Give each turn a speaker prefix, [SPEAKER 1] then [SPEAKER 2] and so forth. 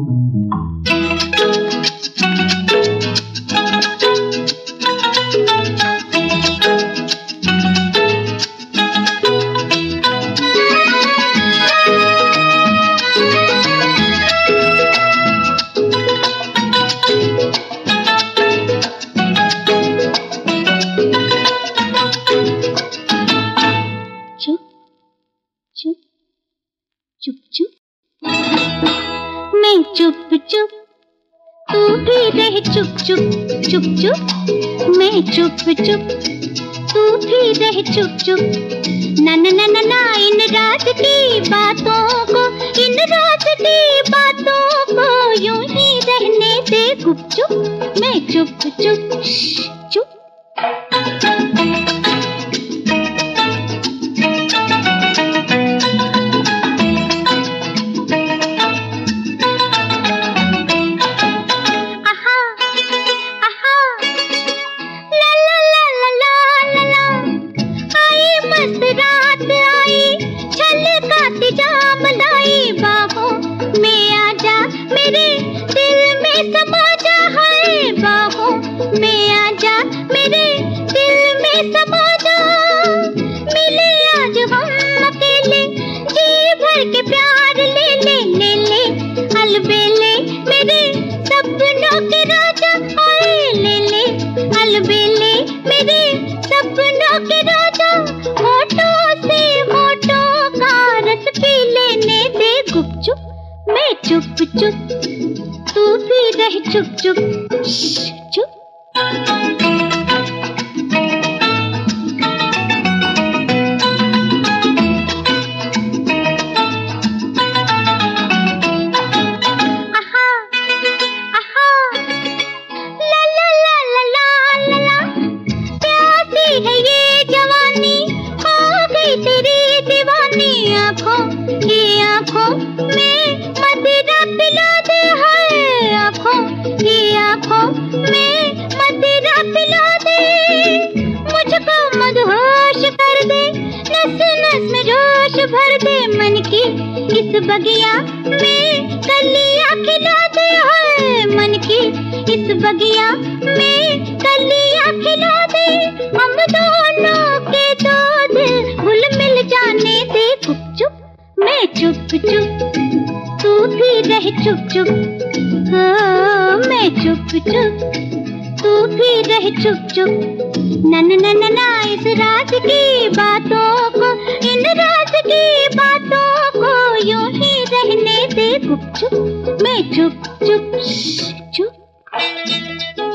[SPEAKER 1] चुप चुप मैं चुप चुप, तू भी रह चुप चुप। चुप चुप मैं चुप चुप, तू भी रह चुप चुप। ना ना ना ना ना इन रात की बातों को, इन रात की बातों को यूं ही रहने दे गुपचुप। मैं चुप चुप चुप। जाम लाई बाहों में आजा, मेरे दिल में समा जा। है बाहों में आजा, मेरे दिल में समा जा। मिले आज हम अकेले, जी भर के प्यार ले ले ले ले। अलबेले मेरे सपनों के राजा, आए ले ले। अलबेले मेरे सपनों के राजा, होठों से होठों का रस पी लेने दे गुपचुप। मैं चुप चुप, तू भी रह चुप चुप चुप। आहा आहा ला ला ला ला ला ला ला। प्यासी है ये जवानी, हो गई तेरी दीवानी। आँखों की आँखों में मदिरा पिला दे। है आँखों की आँखों में मदिरा पिला दे। मुझको मदहोश कर दे, नस नस में जोश भर दे। मन की इस बगिया में कलियां खिला दे। है मन की इस बगिया में कलियां खिला दे। हम दोनों के दो दिल घुल मिल जाने दे गुपचुप। मैं चुप चुप, तू भी रह चुप चुप। मैं चुप चुप, तू भी रह चुप चुप। ना ना ना ना ना इस रात की बातों को, इन रात की बातों को यूं ही रहने दे गुपचुप। मैं चुप चुप चुप।